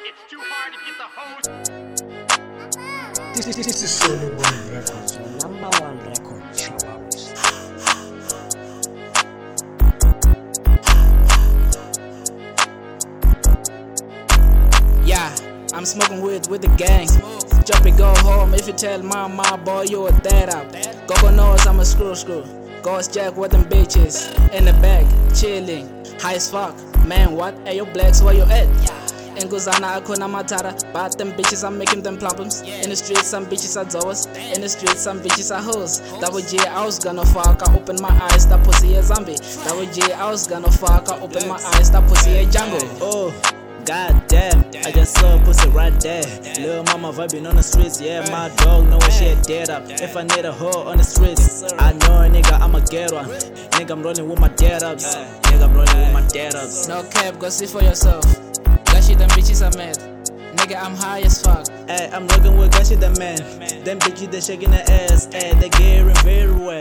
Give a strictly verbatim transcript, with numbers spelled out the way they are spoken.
It's too hard to get the hose. This, this, this is Solomon Records, number one record shout. Yeah, I'm smoking with with the gang. Jump and go home if you tell mama, boy, you a dad up. Gogo knows I'm a screw screw. Ghost Jack with them bitches in the bag, chilling, high as fuck. Man, what? Hey, yo, blacks, where you at? In Guzana, Akuna Matara, but them bitches, I'm making them problems. In the streets, some bitches are doors. In the streets, some bitches are hoes. Double G, I was gonna fuck, I open my eyes, that pussy a zombie. Double G, I was gonna fuck, I open my eyes, that pussy a jungle. Oh, god damn, I just saw a pussy right there. Lil' mama vibing on the streets, yeah, my dog know when she dead up. If I need a hoe on the streets, I know a nigga, I'ma get one. Nigga, I'm rolling with my dead ups. Nigga, I'm rolling with my dead ups. No cap, go see for yourself. That shit, them bitches are mad. Nigga, I'm high as fuck. Ay, I'm rockin' with Gashi the man. Them bitches, they shaking their ass. Ay, they getting very well.